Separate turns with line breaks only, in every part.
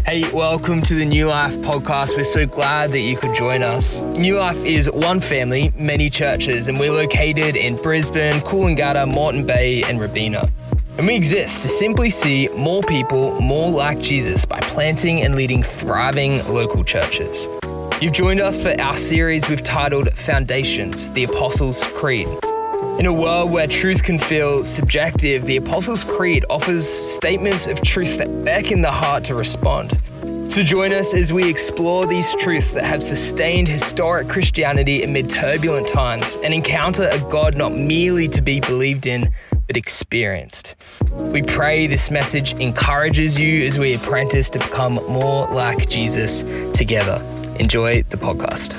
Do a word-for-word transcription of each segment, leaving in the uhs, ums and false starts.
Hey, welcome to the New Life podcast. We're so glad that you could join us. New Life is one family, many churches, and we're located in Brisbane, Coolangatta, Moreton Bay, and Robina. And we exist to simply see more people more like Jesus by planting and leading thriving local churches. You've joined us for our series we've titled Foundations, the Apostles' Creed. In a world where truth can feel subjective, the Apostles' Creed offers statements of truth that beckon the heart to respond. So join us as we explore these truths that have sustained historic Christianity amid turbulent times and encounter a God not merely to be believed in, but experienced. We pray this message encourages you as we apprentice to become more like Jesus together. Enjoy the podcast.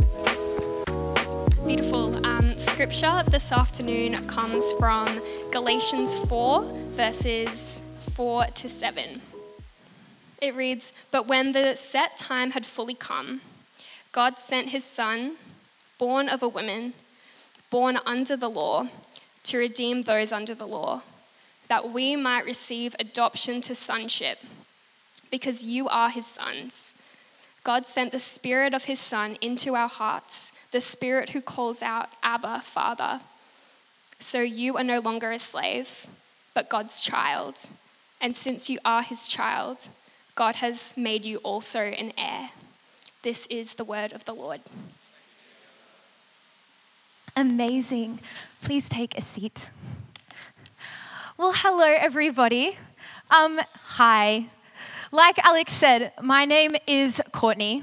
Beautiful. Um, scripture this afternoon comes from Galatians four, verses four to seven. It reads, "But when the set time had fully come, God sent his Son, born of a woman, born under the law, to redeem those under the law, that we might receive adoption to sonship, because you are his sons. God sent the Spirit of his Son into our hearts, the Spirit who calls out, Abba, Father. So you are no longer a slave, but God's child. And since you are his child, God has made you also an heir." This is the word of the Lord.
Amazing. Please take a seat. Well, hello, everybody. Um, hi. Like Alex said, my name is Courtney.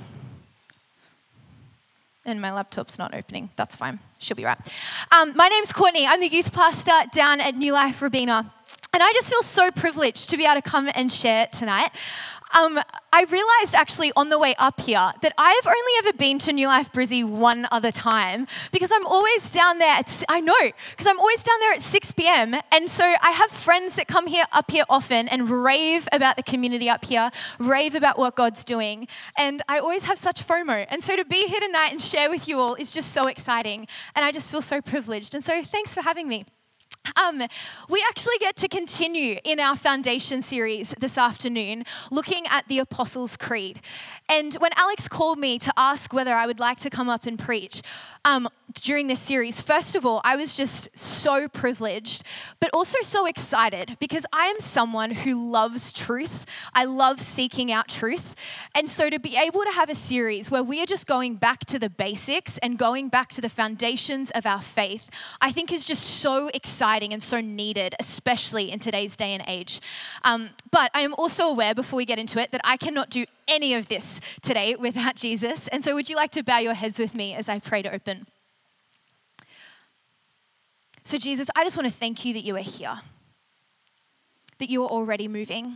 And my laptop's not opening. That's fine. She'll be right. Um, my name's Courtney. I'm the youth pastor down at New Life Robina. And I just feel so privileged to be able to come and share tonight. Um, I realised actually on the way up here that I've only ever been to New Life Brizzy one other time because I'm always down there at, I know, because I'm always down there at six p.m. And so I have friends that come here up here often and rave about the community up here, rave about what God's doing. And I always have such FOMO. And so to be here tonight and share with you all is just so exciting. And I just feel so privileged. And so thanks for having me. Um, we actually get to continue in our foundation series this afternoon, looking at the Apostles' Creed. And when Alex called me to ask whether I would like to come up and preach um, during this series, first of all, I was just so privileged, but also so excited because I am someone who loves truth. I love seeking out truth. And so to be able to have a series where we are just going back to the basics and going back to the foundations of our faith, I think is just so exciting and so needed, especially in today's day and age. Um, but I am also aware, before we get into it, that I cannot do any of this today without Jesus. And so would you like to bow your heads with me as I pray to open? So Jesus, I just want to thank you that you are here, that you are already moving.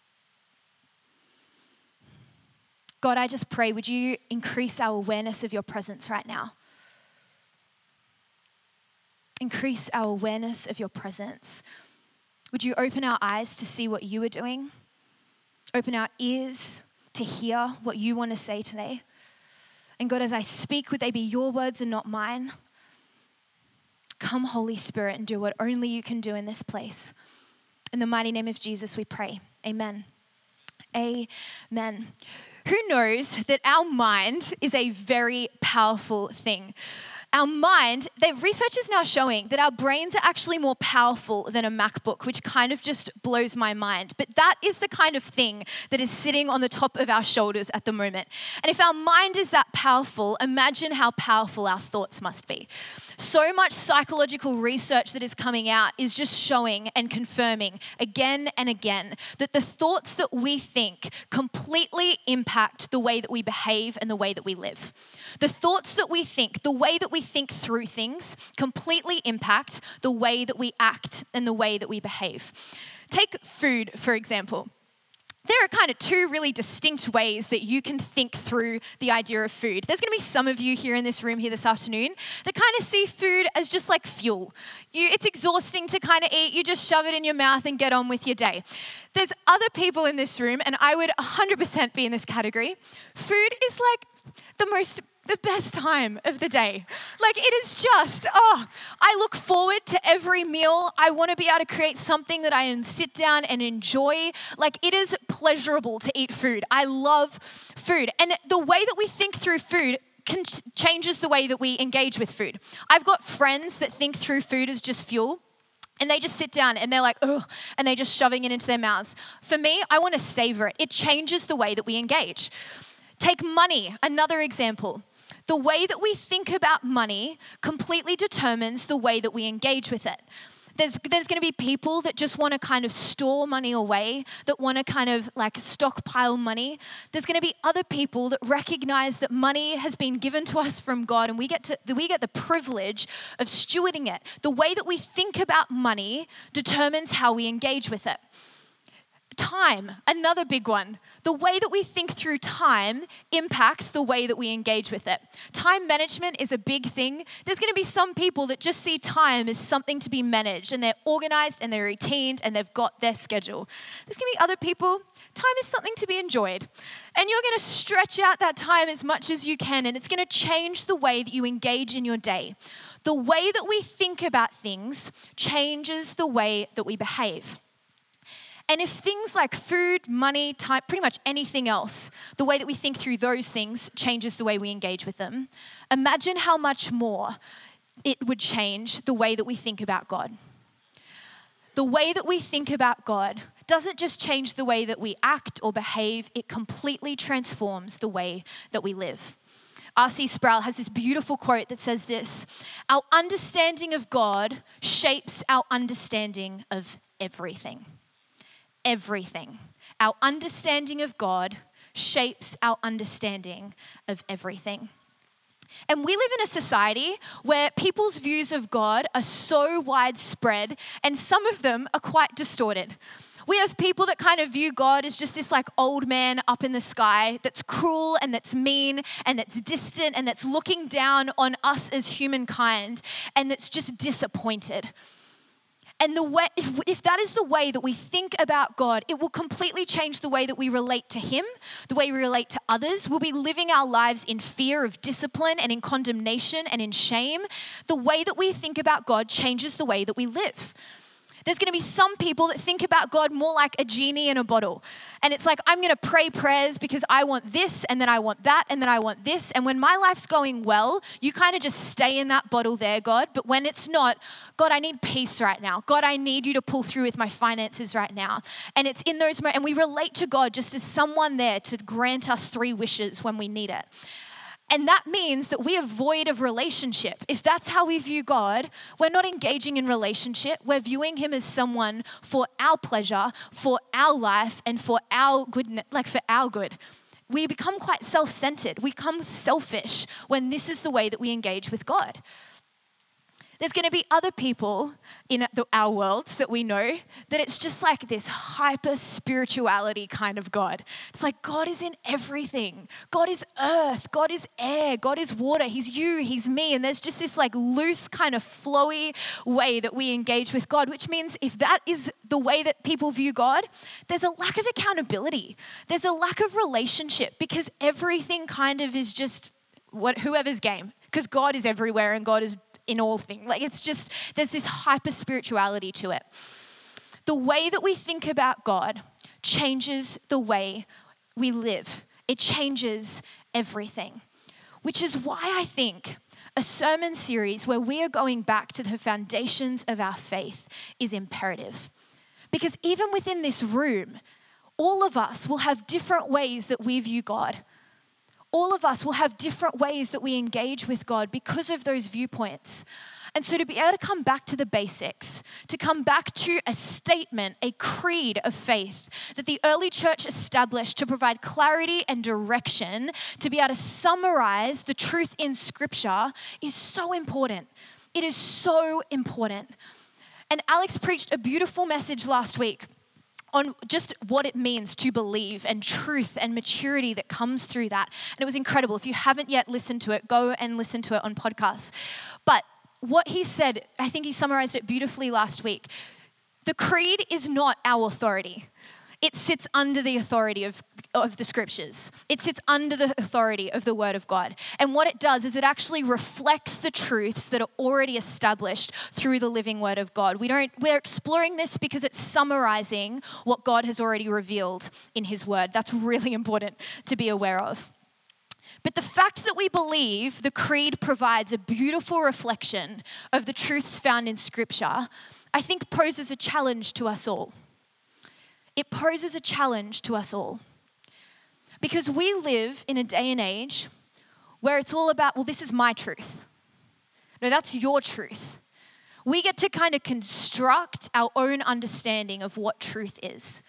God, I just pray, would you increase our awareness of your presence right now? Increase our awareness of your presence. Would you open our eyes to see what you are doing? Open our ears to hear what you want to say today. And God, as I speak, would they be your words and not mine? Come, Holy Spirit, and do what only you can do in this place. In the mighty name of Jesus, we pray. Amen. Amen. Who knows that our mind is a very powerful thing? Our mind, the research is now showing that our brains are actually more powerful than a MacBook, which kind of just blows my mind. But that is the kind of thing that is sitting on the top of our shoulders at the moment. And if our mind is that powerful, imagine how powerful our thoughts must be. So much psychological research that is coming out is just showing and confirming again and again that the thoughts that we think completely impact the way that we behave and the way that we live. The thoughts that we think, the way that we think through things completely impact the way that we act and the way that we behave. Take food, for example. There are kind of two really distinct ways that you can think through the idea of food. There's going to be some of you here in this room here this afternoon that kind of see food as just like fuel. You, it's exhausting to kind of eat. You just shove it in your mouth and get on with your day. There's other people in this room, and I would one hundred percent be in this category. Food is like the most the best time of the day. Like it is just, oh, I look forward to every meal. I want to be able to create something that I can sit down and enjoy. Like it is pleasurable to eat food. I love food. And the way that we think through food can changes the way that we engage with food. I've got friends that think through food as just fuel. And they just sit down and they're like, ugh, and they're just shoving it into their mouths. For me, I want to savor it. It changes the way that we engage. Take money, another example. The way that we think about money completely determines the way that we engage with it. There's, there's going to be people that just want to kind of store money away, that want to kind of like stockpile money. There's going to be other people that recognize that money has been given to us from God and we get to we get the privilege of stewarding it. The way that we think about money determines how we engage with it. Time, another big one. The way that we think through time impacts the way that we engage with it. Time management is a big thing. There's going to be some people that just see time as something to be managed and they're organized and they're routined and they've got their schedule. There's going to be other people, time is something to be enjoyed. And you're going to stretch out that time as much as you can and it's going to change the way that you engage in your day. The way that we think about things changes the way that we behave. And if things like food, money, time, pretty much anything else, the way that we think through those things changes the way we engage with them, imagine how much more it would change the way that we think about God. The way that we think about God doesn't just change the way that we act or behave, it completely transforms the way that we live. R C Sproul has this beautiful quote that says this, "Our understanding of God shapes our understanding of everything." Everything. Our understanding of God shapes our understanding of everything. And we live in a society where people's views of God are so widespread and some of them are quite distorted. We have people that kind of view God as just this like old man up in the sky that's cruel and that's mean and that's distant and that's looking down on us as humankind and that's just disappointed. And the way, if, if that is the way that we think about God, it will completely change the way that we relate to Him, the way we relate to others. We'll be living our lives in fear of discipline and in condemnation and in shame. The way that we think about God changes the way that we live. There's going to be some people that think about God more like a genie in a bottle. And it's like, I'm going to pray prayers because I want this and then I want that and then I want this. And when my life's going well, you kind of just stay in that bottle there, God. But when it's not, God, I need peace right now. God, I need you to pull through with my finances right now. And it's in those moments, and we relate to God just as someone there to grant us three wishes when we need it. And that means that we are void of relationship. If that's how we view God, we're not engaging in relationship. We're viewing Him as someone for our pleasure, for our life, and for our good, like for our good. We become quite self-centered. We become selfish when this is the way that we engage with God. There's going to be other people in the, our worlds that we know that it's just like this hyper spirituality kind of God. It's like God is in everything. God is earth. God is air. God is water. He's you. He's me. And there's just this like loose kind of flowy way that we engage with God, which means if that is the way that people view God, there's a lack of accountability. There's a lack of relationship because everything kind of is just what whoever's game because God is everywhere and God is in all things. Like it's just, there's this hyper spirituality to it. The way that we think about God changes the way we live. It changes everything, which is why I think a sermon series where we are going back to the foundations of our faith is imperative. Because even within this room, all of us will have different ways that we view God. All of us will have different ways that we engage with God because of those viewpoints. And so to be able to come back to the basics, to come back to a statement, a creed of faith that the early church established to provide clarity and direction, to be able to summarize the truth in Scripture is so important. It is so important. And Alex preached a beautiful message last week on just what it means to believe and truth and maturity that comes through that. And it was incredible. If you haven't yet listened to it, go and listen to it on podcasts. But what he said, I think he summarized it beautifully last week. The creed is not our authority. it sits under the authority of, of the scriptures. It sits under the authority of the word of God. And what it does is it actually reflects the truths that are already established through the living word of God. We don't, we're exploring this because it's summarizing what God has already revealed in his word. That's really important to be aware of. But the fact that we believe the creed provides a beautiful reflection of the truths found in Scripture, I think poses a challenge to us all. It poses a challenge to us all. Because we live in a day and age where it's all about, well, this is my truth. No, that's your truth. We get to kind of construct our own understanding of what truth is.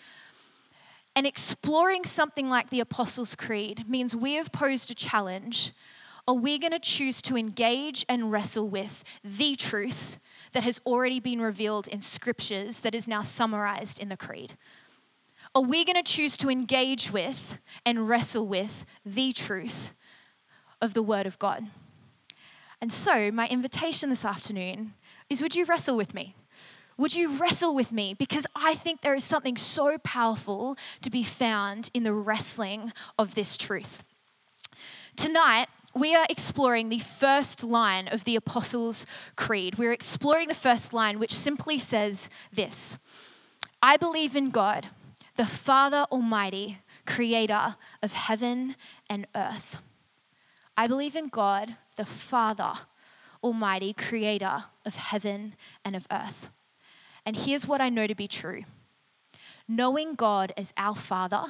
And exploring something like the Apostles' Creed means we have posed a challenge. Are we going to choose to engage and wrestle with the truth that has already been revealed in scriptures that is now summarized in the Creed? Are we going to choose to engage with and wrestle with the truth of the Word of God? And so my invitation this afternoon is, would you wrestle with me? Would you wrestle with me? Because I think there is something so powerful to be found in the wrestling of this truth. Tonight, we are exploring the first line of the Apostles' Creed. We're exploring the first line, which simply says this: I believe in God, the Father Almighty, creator of heaven and earth. I believe in God, the Father Almighty, creator of heaven and of earth. And here's what I know to be true. Knowing God as our Father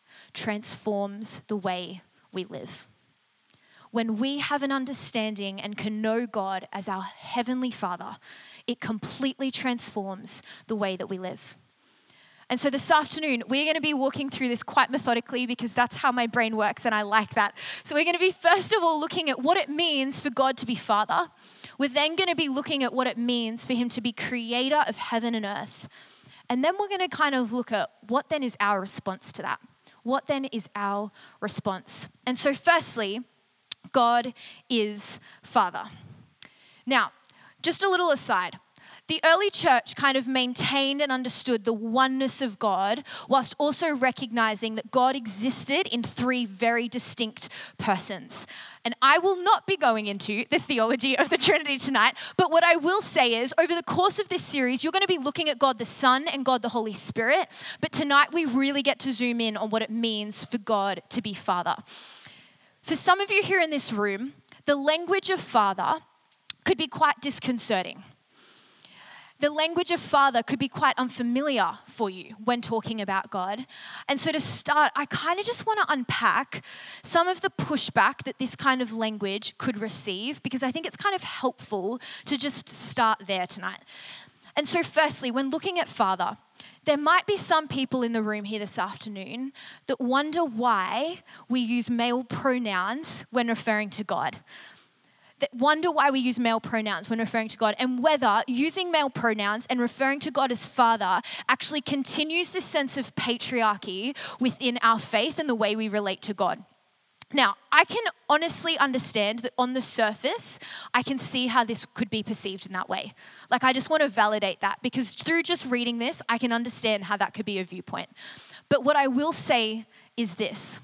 transforms the way we live. When we have an understanding and can know God as our Heavenly Father, it completely transforms the way that we live. And so this afternoon, we're going to be walking through this quite methodically because that's how my brain works and I like that. So we're going to be first of all looking at what it means for God to be Father. We're then going to be looking at what it means for him to be creator of heaven and earth. And then we're going to kind of look at what then is our response to that. What then is our response? And so firstly, God is Father. Now, just a little aside. The early church kind of maintained and understood the oneness of God whilst also recognizing that God existed in three very distinct persons. And I will not be going into the theology of the Trinity tonight, but what I will say is over the course of this series, you're going to be looking at God the Son and God the Holy Spirit, but tonight we really get to zoom in on what it means for God to be Father. For some of you here in this room, the language of Father could be quite disconcerting. The language of Father could be quite unfamiliar for you when talking about God. And so to start, I kind of just want to unpack some of the pushback that this kind of language could receive, because I think it's kind of helpful to just start there tonight. And so firstly, when looking at Father, there might be some people in the room here this afternoon that wonder why we use male pronouns when referring to God. That wonder why we use male pronouns when referring to God, and whether using male pronouns and referring to God as Father actually continues this sense of patriarchy within our faith and the way we relate to God. Now, I can honestly understand that on the surface, I can see how this could be perceived in that way. Like, I just want to validate that, because through just reading this, I can understand how that could be a viewpoint. But what I will say is this: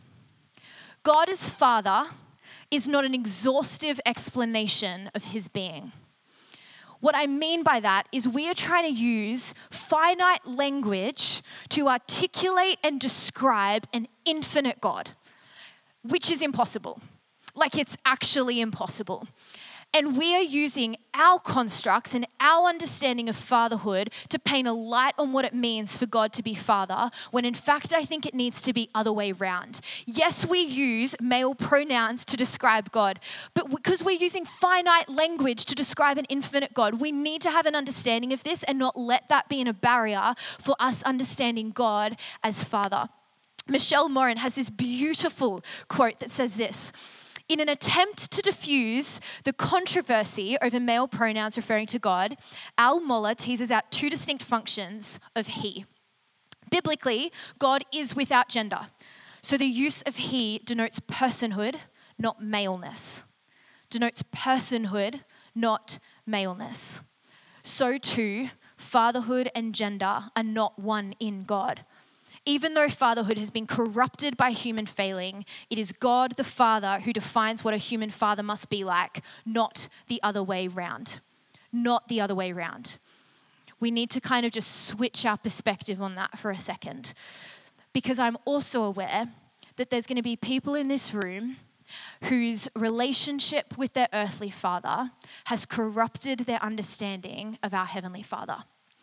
God as Father is not an exhaustive explanation of his being. What I mean by that is we are trying to use finite language to articulate and describe an infinite God, which is impossible. Like, it's actually impossible. And we are using our constructs and our understanding of fatherhood to paint a light on what it means for God to be Father, when in fact I think it needs to be other way around. Yes, we use male pronouns to describe God, but because we're using finite language to describe an infinite God, we need to have an understanding of this and not let that be a barrier for us understanding God as Father. Michelle Morin has this beautiful quote that says this: in an attempt to diffuse the controversy over male pronouns referring to God, Al Mohler teases out two distinct functions of he. Biblically, God is without gender. So the use of he denotes personhood, not maleness. Denotes personhood, not maleness. So too, fatherhood and gender are not one in God. Even though fatherhood has been corrupted by human failing, it is God the Father who defines what a human father must be like, not the other way round. Not the other way round. We need to kind of just switch our perspective on that for a second. Because I'm also aware that there's going to be people in this room whose relationship with their earthly father has corrupted their understanding of our heavenly Father.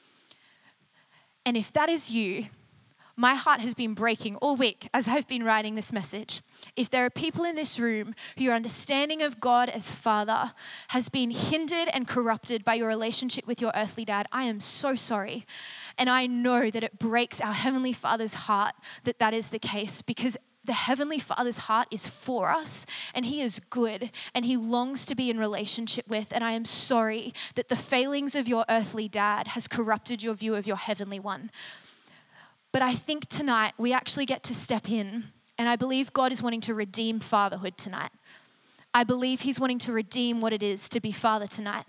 And if that is you, my heart has been breaking all week as I've been writing this message. If there are people in this room who your understanding of God as Father has been hindered and corrupted by your relationship with your earthly dad, I am so sorry. And I know that it breaks our Heavenly Father's heart that that is the case, because the Heavenly Father's heart is for us, and He is good, and He longs to be in relationship with. And I am sorry that the failings of your earthly dad has corrupted your view of your Heavenly One. But I think tonight we actually get to step in, and I believe God is wanting to redeem fatherhood tonight. I believe He's wanting to redeem what it is to be father tonight.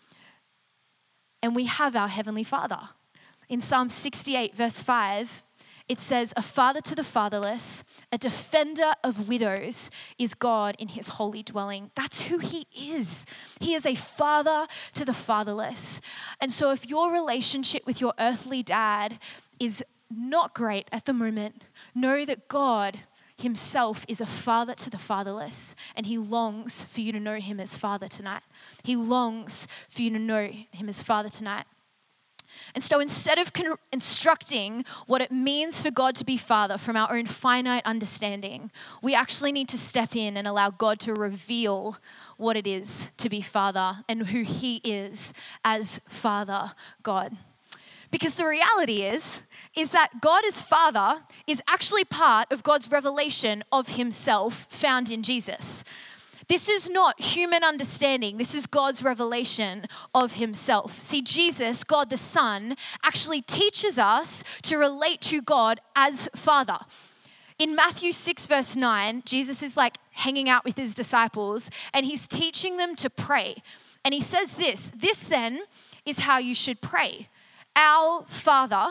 And we have our Heavenly Father. In Psalm sixty-eight, verse five, it says, "A father to the fatherless, a defender of widows is God in His holy dwelling." That's who He is. He is a father to the fatherless. And so if your relationship with your earthly dad is not great at the moment, know that God Himself is a father to the fatherless, and He longs for you to know Him as Father tonight. He longs for you to know Him as Father tonight. And so instead of con- instructing what it means for God to be Father from our own finite understanding, we actually need to step in and allow God to reveal what it is to be Father and who He is as Father God. Because the reality is, is that God as Father is actually part of God's revelation of Himself found in Jesus. This is not human understanding. This is God's revelation of Himself. See, Jesus, God the Son, actually teaches us to relate to God as Father. In Matthew six, verse nine, Jesus is like hanging out with His disciples, and He's teaching them to pray. And He says this, "This then is how you should pray. Our Father,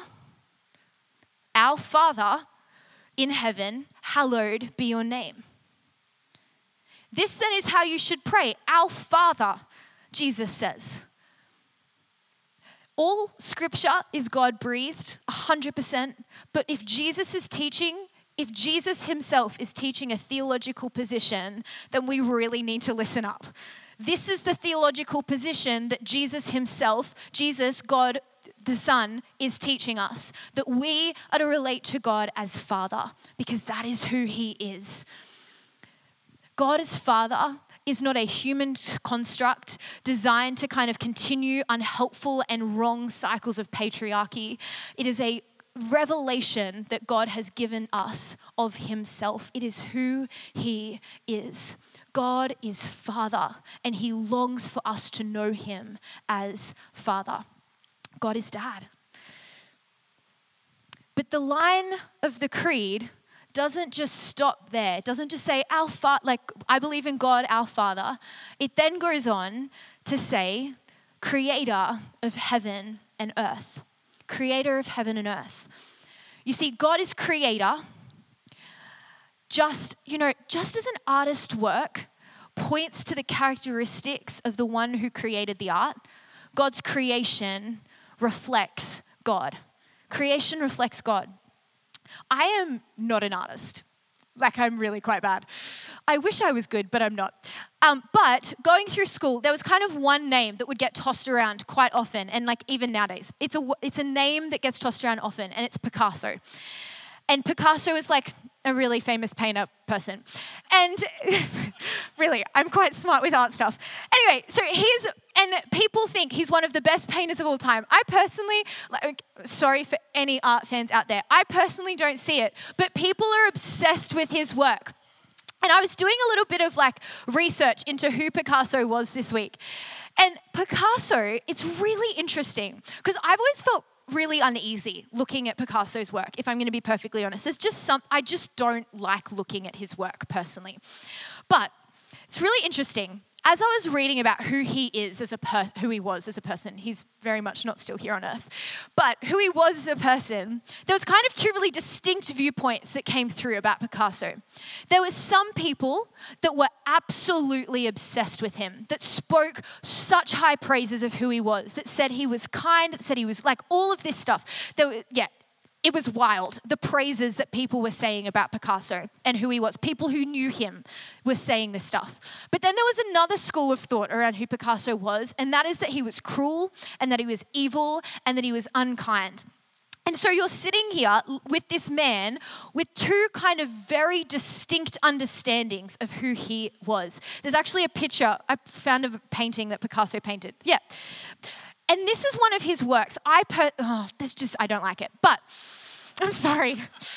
our Father in heaven, hallowed be your name." This then is how you should pray. Our Father, Jesus says. All scripture is God-breathed, one hundred percent. But if Jesus is teaching, if Jesus Himself is teaching a theological position, then we really need to listen up. This is the theological position that Jesus Himself, Jesus, God the Son, is teaching us. That we are to relate to God as Father, because that is who He is. God as Father is not a human construct designed to kind of continue unhelpful and wrong cycles of patriarchy. It is a revelation that God has given us of Himself. It is who He is. God is Father, and He longs for us to know Him as Father. God is Dad. But the line of the creed doesn't just stop there. It doesn't just say, our fa- like, I believe in God, our Father. It then goes on to say, Creator of heaven and earth. Creator of heaven and earth. You see, God is Creator. Just, you know, just as an artist's work points to the characteristics of the one who created the art, God's creation reflects God. Creation reflects God. I am not an artist. Like, I'm really quite bad. I wish I was good, but I'm not. Um, but going through school, there was kind of one name that would get tossed around quite often, and like even nowadays. It's a, it's a name that gets tossed around often, and it's Picasso. And Picasso is like a really famous painter person. And really, I'm quite smart with art stuff. Anyway, so he's, and people think he's one of the best painters of all time. I personally, like, sorry for any art fans out there, I personally don't see it, but people are obsessed with his work. And I was doing a little bit of like research into who Picasso was this week. And Picasso, it's really interesting because I've always felt really uneasy looking at Picasso's work, if I'm going to be perfectly honest. There's just some, I just don't like looking at his work personally. But it's really interesting. as I was reading about who he is as a person, who he was as a person, he's very much not still here on earth, but who he was as a person, there was kind of two really distinct viewpoints that came through about Picasso. There were some people that were absolutely obsessed with him, that spoke such high praises of who he was, that said he was kind, that said he was like all of this stuff. There were, yeah, it was wild, the praises that people were saying about Picasso and who he was. People who knew him were saying this stuff. But then there was another school of thought around who Picasso was, and that is that he was cruel and that he was evil and that he was unkind. And so you're sitting here with this man with two kind of very distinct understandings of who he was. There's actually a picture, I found a painting that Picasso painted. Yeah. And this is one of his works. I per- oh, this just, I don't like it, but I'm sorry.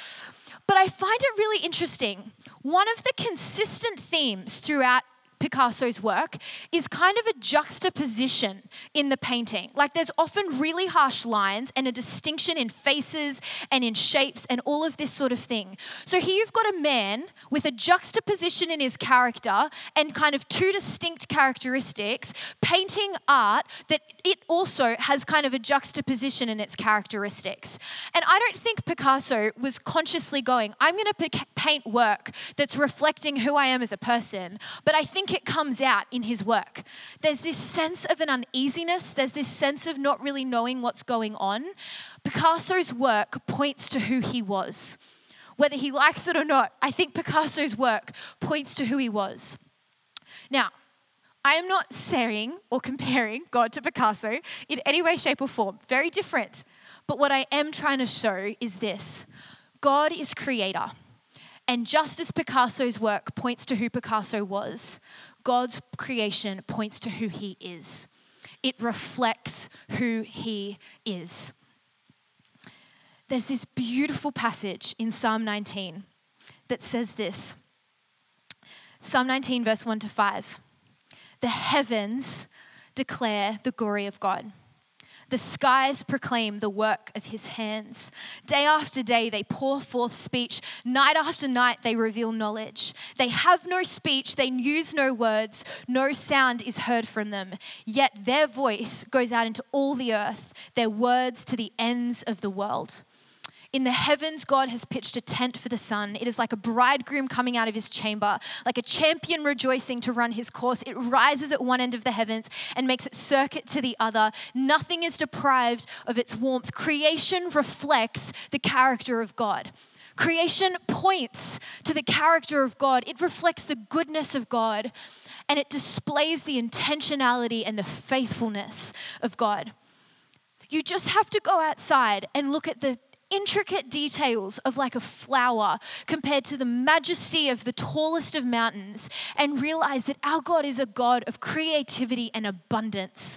But I find it really interesting. One of the consistent themes throughout Picasso's work is kind of a juxtaposition in the painting. Like there's often really harsh lines and a distinction in faces and in shapes and all of this sort of thing. So here you've got a man with a juxtaposition in his character and kind of two distinct characteristics, painting art that it also has kind of a juxtaposition in its characteristics. And I don't think Picasso was consciously going, I'm going to p- paint work that's reflecting who I am as a person, but I think it comes out in his work. There's this sense of an uneasiness. There's this sense of not really knowing what's going on. Picasso's work points to who he was. Whether he likes it or not, I think Picasso's work points to who he was. Now, I am not saying or comparing God to Picasso in any way, shape, or form. Very different. But what I am trying to show is this. God is creator. And just as Picasso's work points to who Picasso was, God's creation points to who he is. It reflects who he is. There's this beautiful passage in Psalm nineteen that says this. Psalm nineteen, verse one to five. The heavens declare the glory of God. The skies proclaim the work of his hands. Day after day they pour forth speech. Night after night they reveal knowledge. They have no speech, they use no words. No sound is heard from them. Yet their voice goes out into all the earth, their words to the ends of the world. In the heavens, God has pitched a tent for the sun. It is like a bridegroom coming out of his chamber, like a champion rejoicing to run his course. It rises at one end of the heavens and makes its circuit to the other. Nothing is deprived of its warmth. Creation reflects the character of God. Creation points to the character of God. It reflects the goodness of God, and it displays the intentionality and the faithfulness of God. You just have to go outside and look at the intricate details of like a flower compared to the majesty of the tallest of mountains and realize that our God is a God of creativity and abundance.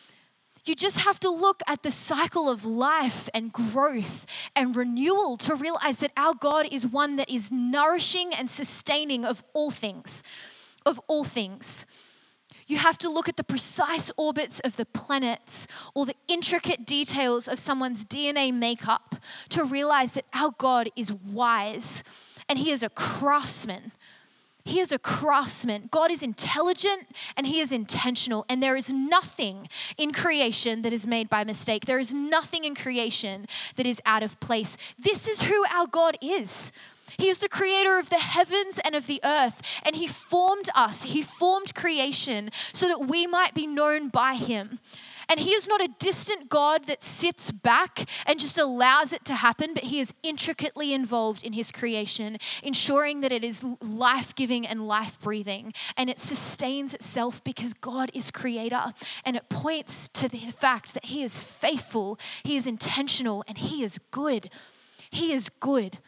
You just have to look at the cycle of life and growth and renewal to realize that our God is one that is nourishing and sustaining of all things, of all things. You have to look at the precise orbits of the planets or the intricate details of someone's D N A makeup to realize that our God is wise and he is a craftsman. He is a craftsman. God is intelligent and he is intentional, and there is nothing in creation that is made by mistake. There is nothing in creation that is out of place. This is who our God is. He is the creator of the heavens and of the earth, and he formed us. He formed creation so that we might be known by him. And he is not a distant God that sits back and just allows it to happen, but he is intricately involved in his creation, ensuring that it is life-giving and life-breathing, and it sustains itself because God is creator, and it points to the fact that he is faithful, he is intentional, and he is good. He is good.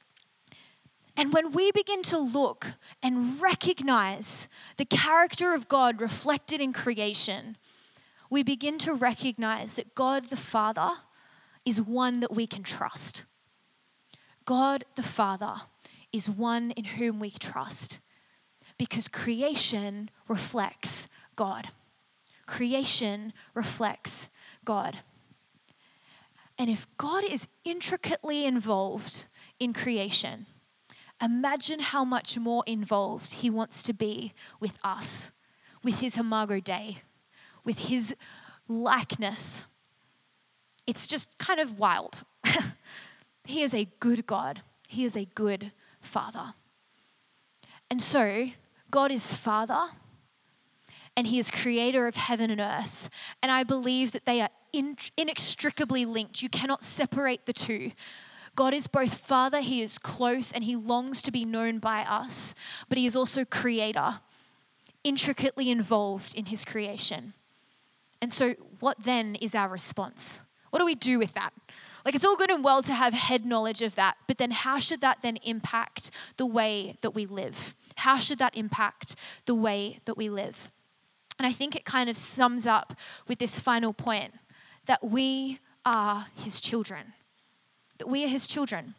And when we begin to look and recognize the character of God reflected in creation, we begin to recognize that God the Father is one that we can trust. God the Father is one in whom we trust because creation reflects God. Creation reflects God. And if God is intricately involved in creation, imagine how much more involved he wants to be with us, with his imago Dei, with his likeness. It's just kind of wild. He is a good God. He is a good Father. And so, God is Father, and he is creator of heaven and earth. And I believe that they are in, inextricably linked. You cannot separate the two. God is both Father, he is close, and he longs to be known by us, but he is also creator, intricately involved in his creation. And so what then is our response? What do we do with that? Like, it's all good and well to have head knowledge of that, but then how should that then impact the way that we live? How should that impact the way that we live? And I think it kind of sums up with this final point, that we are his children. That we are his children.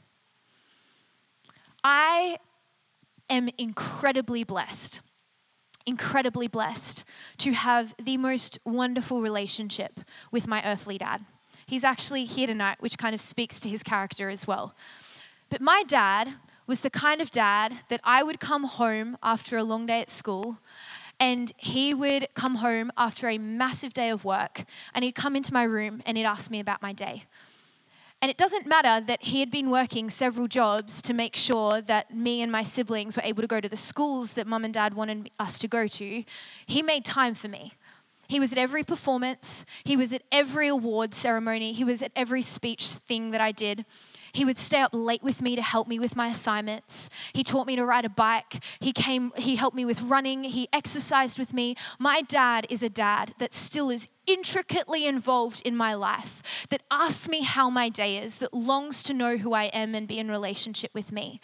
I am incredibly blessed, incredibly blessed to have the most wonderful relationship with my earthly dad. He's actually here tonight, which kind of speaks to his character as well. But my dad was the kind of dad that I would come home after a long day at school, and he would come home after a massive day of work, and he'd come into my room and he'd ask me about my day. And it doesn't matter that he had been working several jobs to make sure that me and my siblings were able to go to the schools that mum and dad wanted us to go to. He made time for me. He was at every performance. He was at every award ceremony. He was at every speech thing that I did. He would stay up late with me to help me with my assignments. He taught me to ride a bike. He came, he helped me with running. He exercised with me. My dad is a dad that still is intricately involved in my life, that asks me how my day is, that longs to know who I am and be in relationship with me.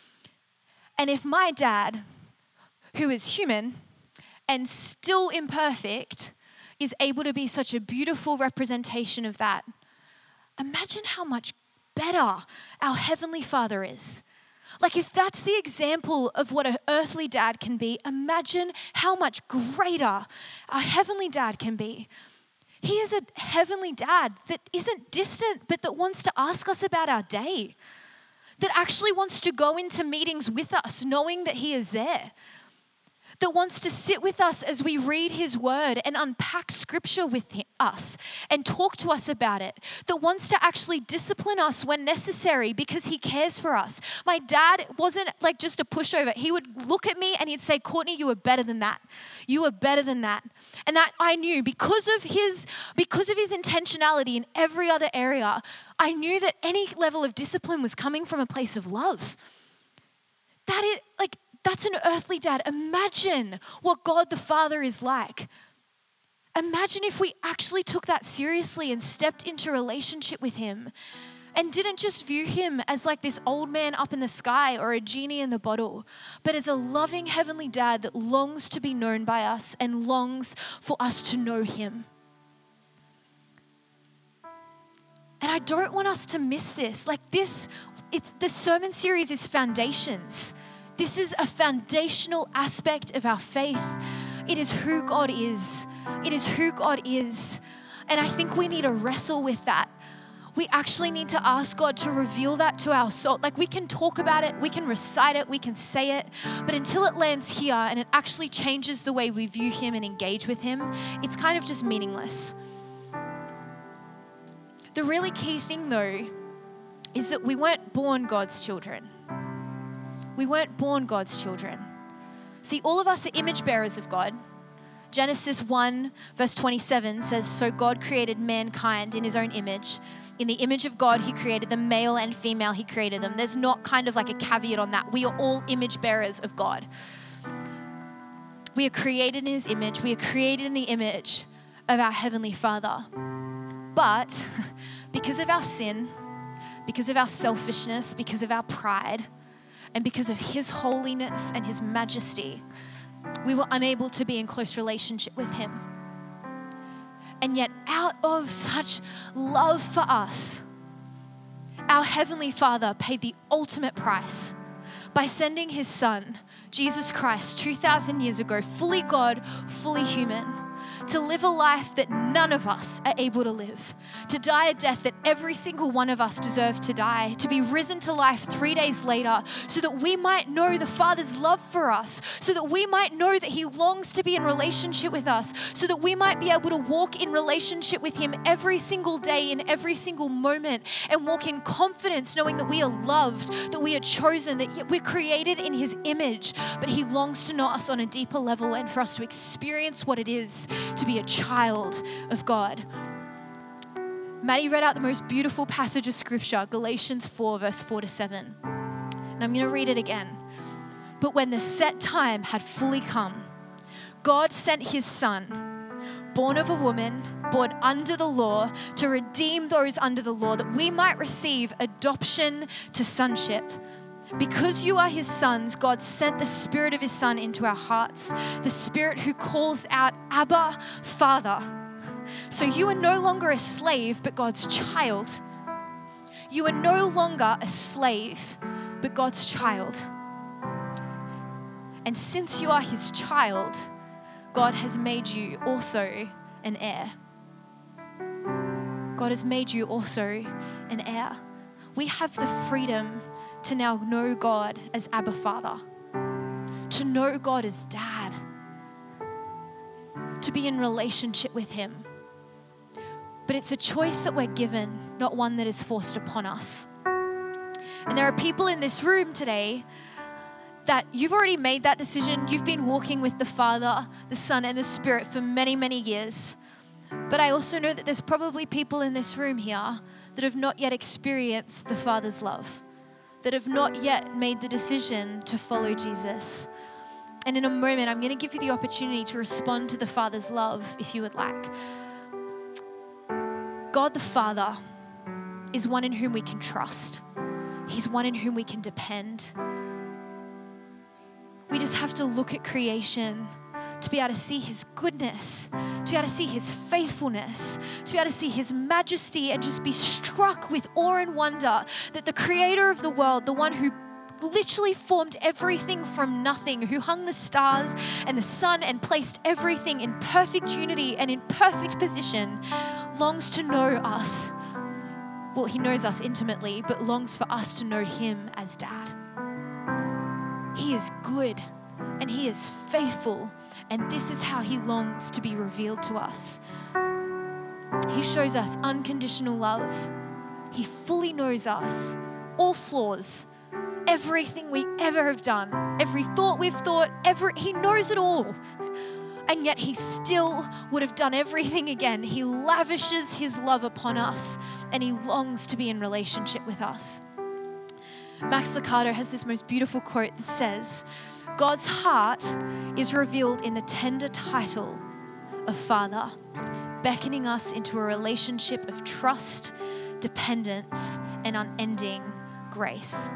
And if my dad, who is human and still imperfect, is able to be such a beautiful representation of that, imagine how much better our Heavenly Father is. Like, if that's the example of what an earthly dad can be, imagine how much greater our Heavenly Dad can be. He is a heavenly dad that isn't distant, but that wants to ask us about our day, that actually wants to go into meetings with us knowing that he is there, that wants to sit with us as we read his word and unpack scripture with him, us and talk to us about it, that wants to actually discipline us when necessary because he cares for us. My dad wasn't like just a pushover. He would look at me and he'd say, Courtney, you are better than that. You are better than that. And that I knew because of his, because of his intentionality in every other area, I knew that any level of discipline was coming from a place of love. That is like, that's an earthly dad. Imagine what God the Father is like. Imagine if we actually took that seriously and stepped into relationship with him and didn't just view him as like this old man up in the sky or a genie in the bottle, but as a loving heavenly dad that longs to be known by us and longs for us to know him. And I don't want us to miss this. Like this, it's, the sermon series is Foundations. This is a foundational aspect of our faith. It is who God is. It is who God is. And I think we need to wrestle with that. We actually need to ask God to reveal that to our soul. Like, we can talk about it, we can recite it, we can say it, but until it lands here and it actually changes the way we view him and engage with him, it's kind of just meaningless. The really key thing though is that we weren't born God's children. We weren't born God's children. See, all of us are image bearers of God. Genesis one verse twenty-seven says, so God created mankind in his own image. In the image of God, he created them, male and female, he created them. There's not kind of like a caveat on that. We are all image bearers of God. We are created in his image. We are created in the image of our Heavenly Father. But because of our sin, because of our selfishness, because of our pride, and because of his holiness and his majesty, we were unable to be in close relationship with him. And yet, out of such love for us, our Heavenly Father paid the ultimate price by sending his Son, Jesus Christ, two thousand years ago, fully God, fully human, to live a life that none of us are able to live, to die a death that every single one of us deserve to die, to be risen to life three days later so that we might know the Father's love for us, so that we might know that he longs to be in relationship with us, so that we might be able to walk in relationship with him every single day, in every single moment, and walk in confidence knowing that we are loved, that we are chosen, that we're created in his image, but he longs to know us on a deeper level and for us to experience what it is to be a child of God. Maddie read out the most beautiful passage of scripture, Galatians four, verse four to seven. And I'm going to read it again. But when the set time had fully come, God sent his son, born of a woman, born under the law, to redeem those under the law, that we might receive adoption to sonship. Because you are his sons, God sent the Spirit of his Son into our hearts, the Spirit who calls out, Abba, Father. So you are no longer a slave, but God's child. You are no longer a slave, but God's child. And since you are his child, God has made you also an heir. God has made you also an heir. We have the freedom to now know God as Abba Father, to know God as Dad, to be in relationship with him. But it's a choice that we're given, not one that is forced upon us. And there are people in this room today that you've already made that decision. You've been walking with the Father, the Son, and the Spirit for many, many years. But I also know that there's probably people in this room here that have not yet experienced the Father's love, that have not yet made the decision to follow Jesus. And in a moment, I'm going to give you the opportunity to respond to the Father's love if you would like. God the Father is one in whom we can trust. He's one in whom we can depend. We just have to look at creation to be able to see his goodness, to be able to see his faithfulness, to be able to see his majesty and just be struck with awe and wonder that the creator of the world, the one who literally formed everything from nothing, who hung the stars and the sun and placed everything in perfect unity and in perfect position, longs to know us. Well, he knows us intimately, but longs for us to know him as Dad. He is good and he is faithful, and this is how he longs to be revealed to us. He shows us unconditional love. He fully knows us, all flaws, everything we ever have done, every thought we've thought, every, he knows it all. And yet he still would have done everything again. He lavishes his love upon us and he longs to be in relationship with us. Max Lucado has this most beautiful quote that says, God's heart is revealed in the tender title of Father, beckoning us into a relationship of trust, dependence, and unending grace.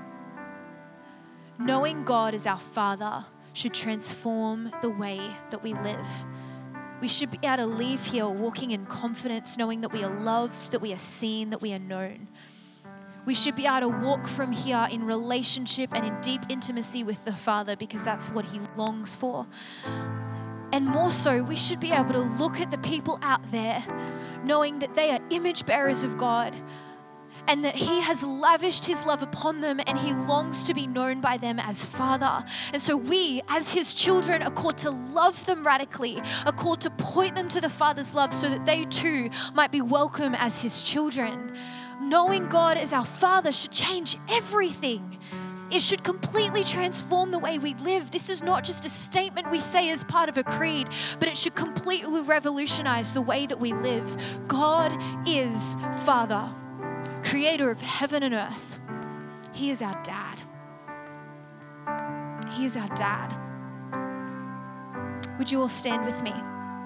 Knowing God as our Father should transform the way that we live. We should be able to leave here walking in confidence, knowing that we are loved, that we are seen, that we are known. We should be able to walk from here in relationship and in deep intimacy with the Father because that's what he longs for. And more so, we should be able to look at the people out there knowing that they are image bearers of God and that he has lavished his love upon them and he longs to be known by them as Father. And so we, as his children, are called to love them radically, are called to point them to the Father's love so that they too might be welcome as his children. Knowing God as our Father should change everything. It should completely transform the way we live. This is not just a statement we say as part of a creed, but it should completely revolutionize the way that we live. God is Father, creator of heaven and earth. He is our dad. He is our dad. Would you all stand with me?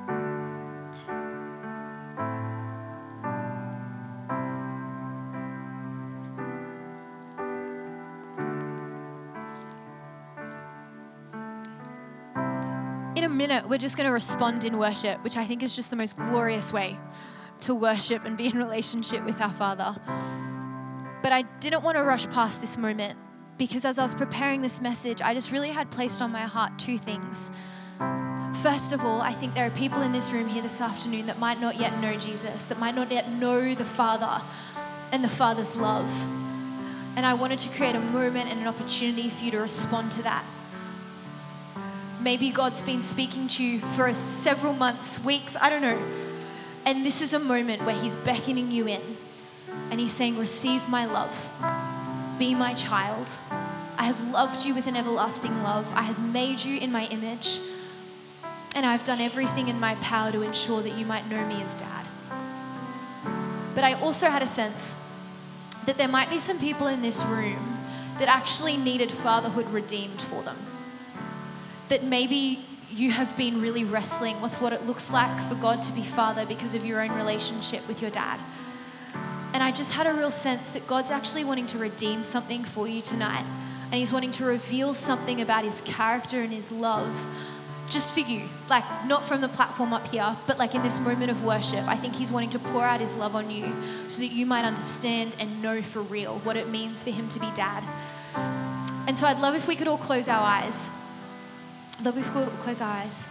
In a minute, we're just going to respond in worship, which I think is just the most glorious way to worship and be in relationship with our Father. But I didn't want to rush past this moment because as I was preparing this message, I just really had placed on my heart two things. First of all, I think there are people in this room here this afternoon that might not yet know Jesus, that might not yet know the Father and the Father's love. And I wanted to create a moment and an opportunity for you to respond to that. Maybe God's been speaking to you for several months, weeks, I don't know. And this is a moment where he's beckoning you in. And he's saying, receive my love. Be my child. I have loved you with an everlasting love. I have made you in my image. And I've done everything in my power to ensure that you might know me as dad. But I also had a sense that there might be some people in this room that actually needed fatherhood redeemed for them. That maybe you have been really wrestling with what it looks like for God to be father because of your own relationship with your dad. And I just had a real sense that God's actually wanting to redeem something for you tonight. And he's wanting to reveal something about his character and his love just for you, like not from the platform up here, but like in this moment of worship. I think he's wanting to pour out his love on you so that you might understand and know for real what it means for him to be dad. And so I'd love if we could all close our eyes. I'd love if we could all close our eyes.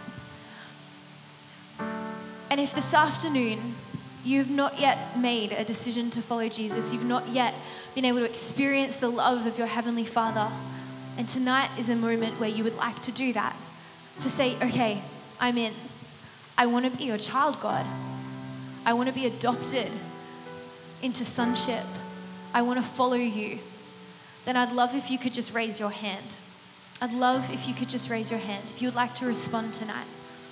And if this afternoon you've not yet made a decision to follow Jesus, you've not yet been able to experience the love of your Heavenly Father, and tonight is a moment where you would like to do that, to say, okay, I'm in. I want to be your child, God. I want to be adopted into sonship. I want to follow you. Then I'd love if you could just raise your hand. I'd love if you could just raise your hand if you would like to respond tonight.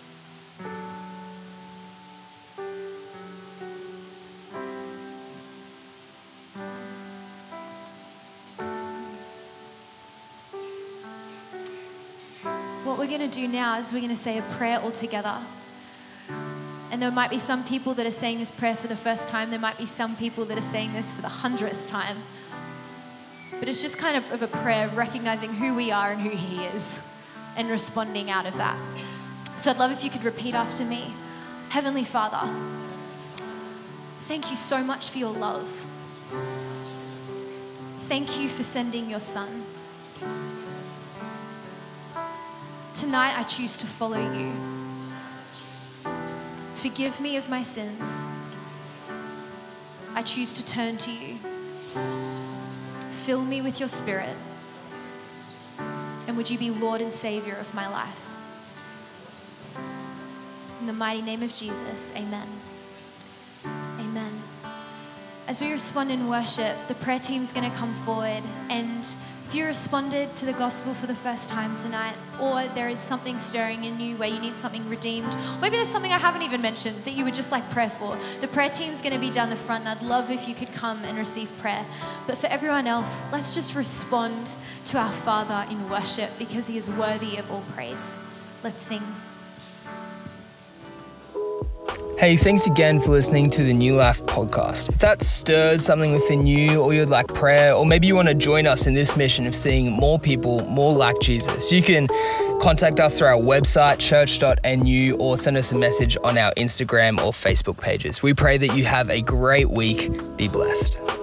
What we're going to do now is we're going to say a prayer all together. And there might be some people that are saying this prayer for the first time. There might be some people that are saying this for the hundredth time. But it's just kind of, of a prayer of recognizing who we are and who he is and responding out of that. So I'd love if you could repeat after me. Heavenly Father, thank you so much for your love. Thank you for sending your son. Tonight I choose to follow you. Forgive me of my sins. I choose to turn to you. Fill me with your spirit. And would you be Lord and Savior of my life? In the mighty name of Jesus, amen. Amen. As we respond in worship, the prayer team's going to come forward, and if you responded to the gospel for the first time tonight, or there is something stirring in you where you need something redeemed, maybe there's something I haven't even mentioned that you would just like prayer for, the prayer team's going to be down the front, and I'd love if you could come and receive prayer. But for everyone else, let's just respond to our Father in worship because he is worthy of all praise. Let's sing.
Hey, thanks again for listening to the New Life podcast. If that stirred something within you, or you'd like prayer, or maybe you want to join us in this mission of seeing more people more like Jesus, you can contact us through our website, church dot n u, or send us a message on our Instagram or Facebook pages. We pray that you have a great week. Be blessed.